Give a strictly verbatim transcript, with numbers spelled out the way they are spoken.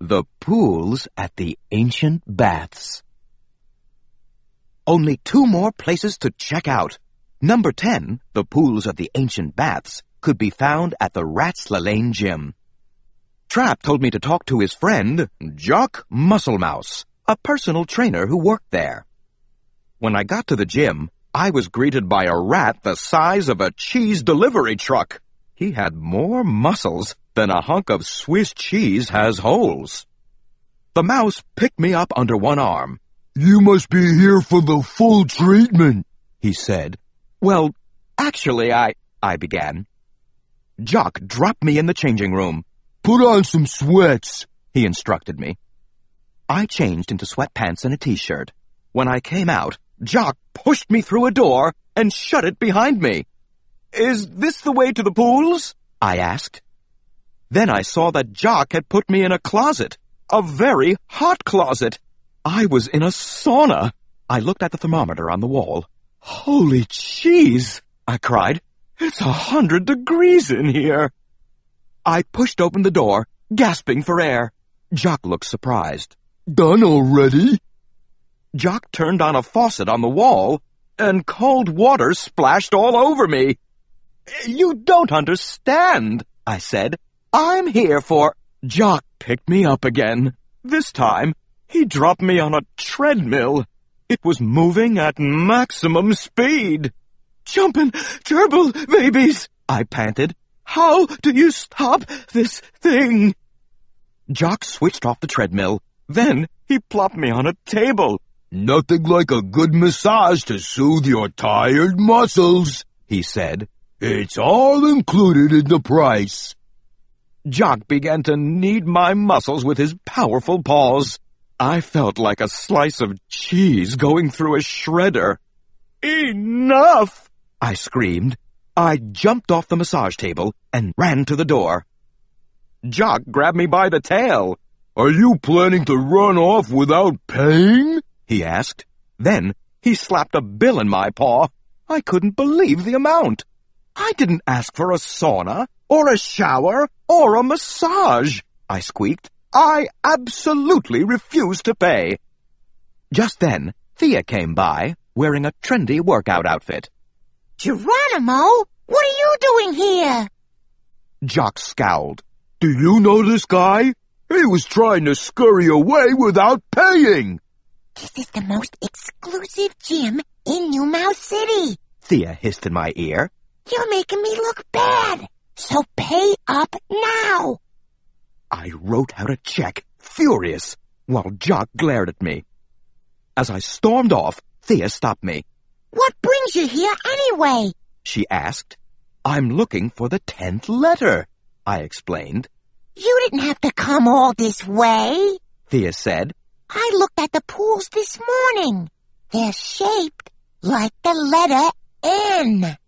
The pools at the ancient baths. Only two more places to check out. Number ten, the pools at the ancient baths, could be found at the Rats-la-Lane Gym. Trap told me to talk to his friend, Jock Musclemouse, a personal trainer who worked there. When I got to the gym, I was greeted by a rat the size of a cheese delivery truck. He had more muscles than a hunk of Swiss cheese has holes. The mouse picked me up under one arm. "You must be here for the full treatment," he said. "Well, actually, I... I began. Jock dropped me in the changing room. "Put on some sweats," he instructed me. I changed into sweatpants and a t-shirt. When I came out, Jock pushed me through a door and shut it behind me. "Is this the way to the pools?" I asked. Then I saw that Jock had put me in a closet, a very hot closet. I was in a sauna. I looked at the thermometer on the wall. "Holy cheese!" I cried. "It's a hundred degrees in here." I pushed open the door, gasping for air. Jock looked surprised. "Done already?" Jock turned on a faucet on the wall, and cold water splashed all over me. "You don't understand," I said. "I'm here for—" Jock picked me up again. This time, he dropped me on a treadmill. It was moving at maximum speed. "Jumpin' turbo babies," I panted. "How do you stop this thing?" Jock switched off the treadmill. Then he plopped me on a table. "Nothing like a good massage to soothe your tired muscles," he said. "It's all included in the price." Jock began to knead my muscles with his powerful paws. I felt like a slice of cheese going through a shredder. "Enough!" I screamed. I jumped off the massage table and ran to the door. Jock grabbed me by the tail. "Are you planning to run off without paying?" he asked. Then he slapped a bill in my paw. I couldn't believe the amount. I didn't ask for a sauna, or a shower, or a massage, I squeaked. I absolutely refused to pay. Just then, Thea came by, wearing a trendy workout outfit. "Geronimo, what are you doing here?" Jock scowled. "Do you know this guy? He was trying to scurry away without paying." "This is the most exclusive gym in New Mouse City," Thea hissed in my ear. "You're making me look bad, so pay up now." I wrote out a check, furious, while Jock glared at me. As I stormed off, Thea stopped me. "What brings you here anyway?" she asked. "I'm looking for the tenth letter," I explained. "You didn't have to come all this way," Thea said. "I looked at the pools this morning. They're shaped like the letter N."